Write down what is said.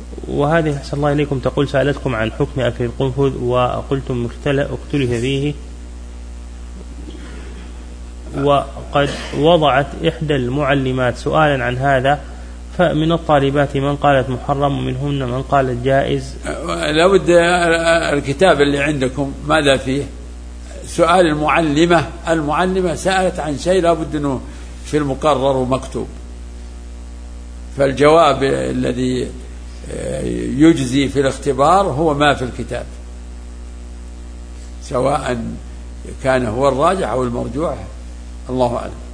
وهذه أحسن الله إليكم تقول سألتكم عن حكم أكل القنفذ وقلتم اختلف فيه، وقد وضعت إحدى المعلمات سؤالا عن هذا، فمن الطالبات من قالت محرم ومنهن من قالت جائز. لابد الكتاب اللي عندكم ماذا فيه؟ سؤال المعلمة سألت عن شيء لابد أنه في المقرر ومكتوب، فالجواب الذي يجزي في الاختبار هو ما في الكتاب، سواء كان هو الراجح أو المرجوح، الله أعلم.